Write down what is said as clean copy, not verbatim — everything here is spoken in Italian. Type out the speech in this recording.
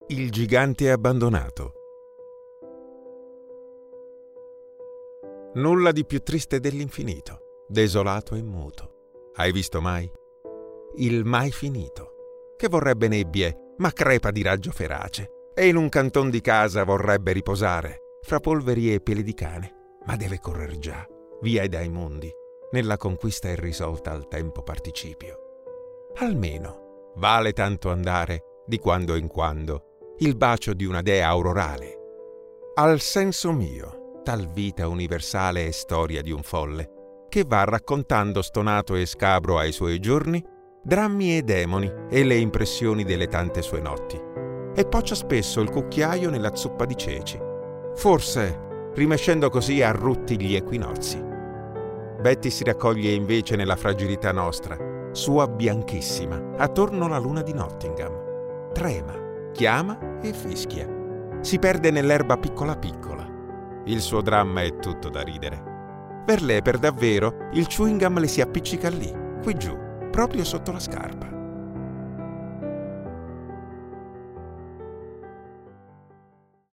Il gigante abbandonato. Nulla di più triste dell'infinito, desolato e muto. Hai visto mai? Il mai finito, che vorrebbe nebbie, ma crepa di raggio ferace, e in un canton di casa vorrebbe riposare, fra polveri e peli di cane, ma deve correr già, via dai mondi, nella conquista irrisolta al tempo participio. Almeno vale tanto andare, di quando in quando, il bacio di una dea aurorale. Al senso mio, tal vita universale è storia di un folle, che va raccontando stonato e scabro ai suoi giorni drammi e demoni e le impressioni delle tante sue notti, e poccia spesso il cucchiaio nella zuppa di ceci, forse rimescendo così a rutti gli equinozi. Betty si raccoglie invece nella fragilità nostra, sua bianchissima, attorno alla luna di Nottingham. Trema, chiama e fischia. Si perde nell'erba piccola piccola. Il suo dramma è tutto da ridere. Per lei, per davvero, il chewing gum le si appiccica lì, qui giù, proprio sotto la scarpa.